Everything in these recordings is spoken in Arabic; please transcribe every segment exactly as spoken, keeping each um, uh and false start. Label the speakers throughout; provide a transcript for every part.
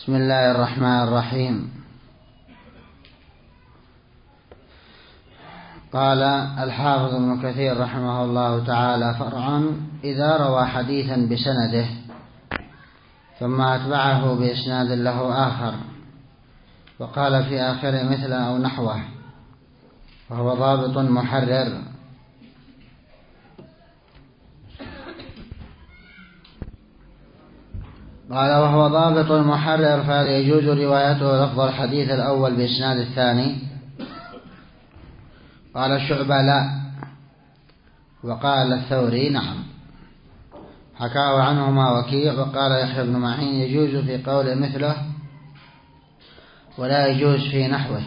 Speaker 1: بسم الله الرحمن الرحيم. قال الحافظ ابن كثير رحمه الله تعالى: فرعا إذا روى حديثا بسنده ثم أتبعه بإسناد له آخر وقال في آخره مثل أو نحوه وهو ضابط محرر. قال وهو ضابط محرر فهل يجوز روايته لفظ الحديث الأول بإسناد الثاني؟ قال الشعبة لا، وقال الثوري نعم، حكاه عنهما وكيع. وقال يحيى بن معين يجوز في قول مثله ولا يجوز في نحوه.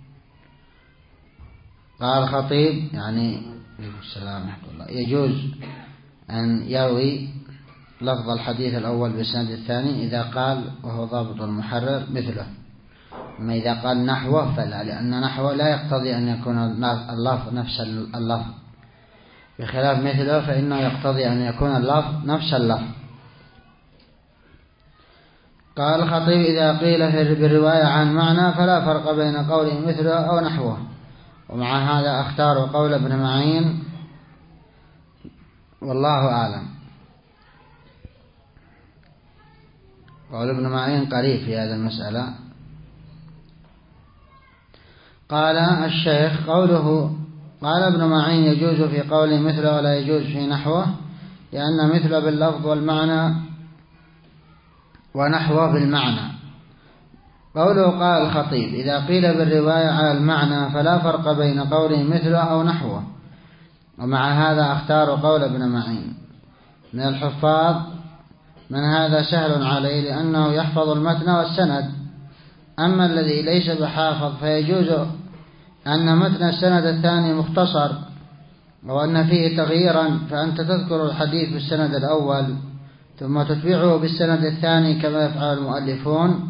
Speaker 1: قال الخطيب يعني السلام ورحمة الله يجوز أن يروي لفظ الحديث الأول بإسناد الثاني إذا قال وهو ضابط المحرر مثله، أما إذا قال نحوه فلا، لأن نحوه لا يقتضي أن يكون اللفظ نفس اللفظ، بخلاف مثله فإنه يقتضي أن يكون اللفظ نفس اللفظ. قال الخطيب إذا قيل في بالرواية عن معنى فلا فرق بين قوله مثله أو نحوه، ومع هذا اختار قول ابن معين والله أعلم. قول ابن معين قريب في هذه المسألة. قال الشيخ قوله قال ابن معين يجوز في قوله مثله ولا يجوز في نحوه، لأن مثله باللفظ والمعنى ونحوه بالمعنى. قوله قال الخطيب إذا قيل بالرواية على المعنى فلا فرق بين قوله مثله أو نحوه، ومع هذا اختار قول ابن معين. من الحفاظ من هذا سهل عليه لأنه يحفظ المتن والسند، أما الذي ليس بحافظ فيجوز أن متن السند الثاني مختصر وأن فيه تغييرا، فأنت تذكر الحديث بالسند الأول ثم تتبعه بالسند الثاني كما يفعل المؤلفون،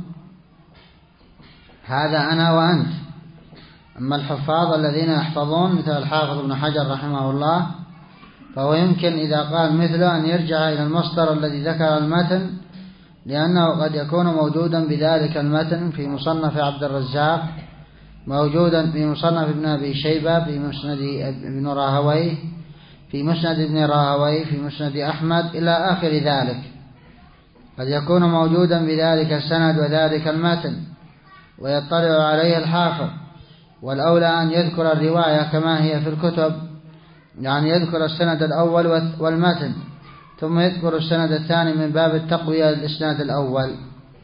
Speaker 1: هذا أنا وأنت. أما الحفاظ الذين يحفظون مثل الحافظ ابن حجر رحمه الله فهو يمكن إذا قال مثله أن يرجع إلى المصدر الذي ذكر المتن، لأنه قد يكون موجودا بذلك المتن في مصنف عبد الرزاق، موجودا في مصنف ابن أبي شيبة، في مسند ابن راهويه، في مسند ابن راهويه، في مسند أحمد إلى آخر ذلك، قد يكون موجودا بذلك السند وذلك المتن ويطلع عليه الحافظ. والأولى أن يذكر الرواية كما هي في الكتب، يعني يذكر السند الأول والمتن ثم يذكر السند الثاني من باب التقوية للإسناد الأول.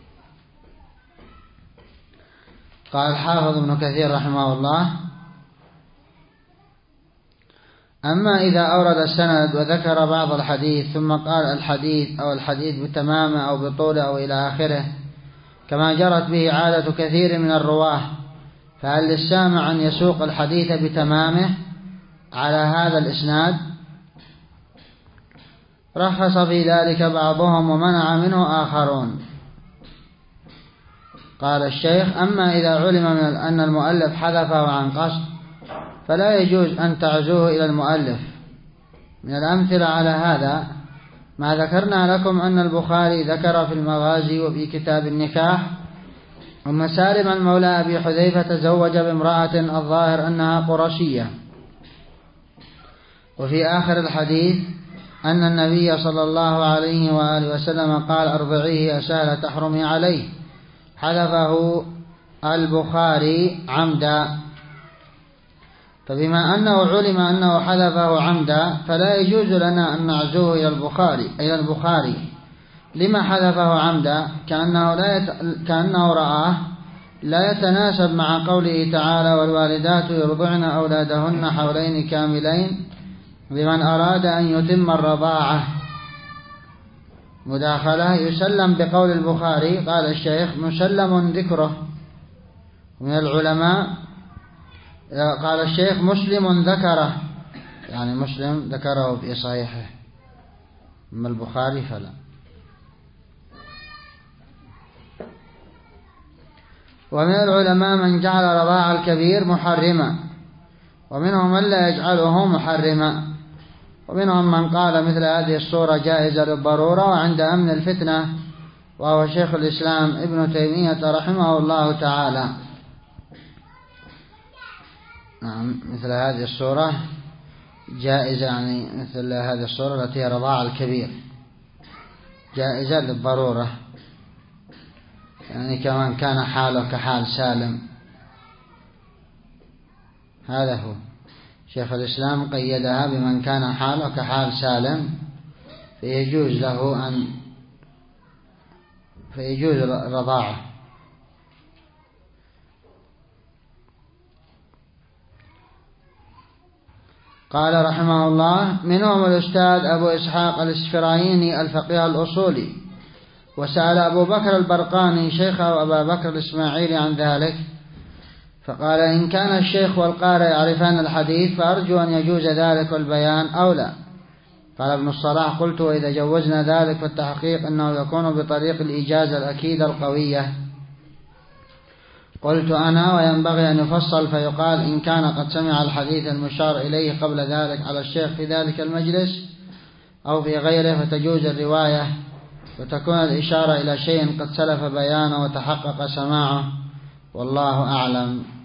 Speaker 1: قال الحافظ ابن كثير رحمه الله: أما إذا أورد السند وذكر بعض الحديث ثم قال الحديث أو الحديث بتمامه أو بطوله أو إلى آخره كما جرت به عادة كثير من الرواه، فهل للسامع أن يسوق الحديث بتمامه على هذا الإسناد؟ رخص في ذلك بعضهم ومنع منه آخرون. قال الشيخ: أما إذا علم من أن المؤلف حذفه عن قصد فلا يجوز أن تعزوه إلى المؤلف. من الأمثلة على هذا ما ذكرنا لكم أن البخاري ذكر في المغازي وفي كتاب النكاح أم سالم المولى أبي حذيفة تزوج بامرأة الظاهر أنها قرشية، وفي آخر الحديث أن النبي صلى الله عليه وآله وسلم قال أرضعيه يا سهلة تحرمي عليه، حذفه البخاري عمدا. فبما أنه علم أنه حذفه عمدا فلا يجوز لنا أن نعزوه إلى البخاري إلى البخاري لما حذفه عمدا، كأنه, لا يت... كأنه رآه لا يتناسب مع قوله تعالى والوالدات يرضعن أولادهن حولين كاملين لمن أراد أن يتم الرضاعة. مداخلة يسلم بقول البخاري. قال الشيخ: مسلم ذكره. من العلماء قال الشيخ: مسلم ذكره، يعني مسلم ذكره في صحيحه، أما البخاري فلا. ومن العلماء من جعل رضاع الكبير محرما، ومنهم من لا يجعله محرما، ومنهم من قال مثل هذه الصورة جائزة للضرورة وعند أمن الفتنة وهو شيخ الإسلام ابن تيمية رحمه الله تعالى. نعم، مثل هذه الصورة جائزة، يعني مثل هذه الصورة التي هي رضاع الكبير جائزة للضرورة، يعني كمان كان حاله كحال سالم. هذا هو شيخ الإسلام قيدها بمن كان حاله كحال سالم، فيجوز له أن فيجوز رضاعه. قال رحمه الله: منهم الأستاذ أبو إسحاق الإسفرايني الفقيه الأصولي، وسأل أبو بكر البرقاني شيخه أبا بكر الإسماعيلي عن ذلك، فقال: إن كان الشيخ والقارئ يعرفان الحديث فأرجو أن يجوز ذلك والبيان أو لا. قال ابن الصلاح: قلت: وإذا جوزنا ذلك فالتحقيق أنه يكون بطريق الإجازة الأكيدة القوية. قلت أنا: وينبغي أن يفصل فيقال إن كان قد سمع الحديث المشار إليه قبل ذلك على الشيخ في ذلك المجلس أو في غيره فتجوز الرواية، وتكون الإشارة إلى شيء قد سلف بيانه وتحقق سماعه، والله أعلم.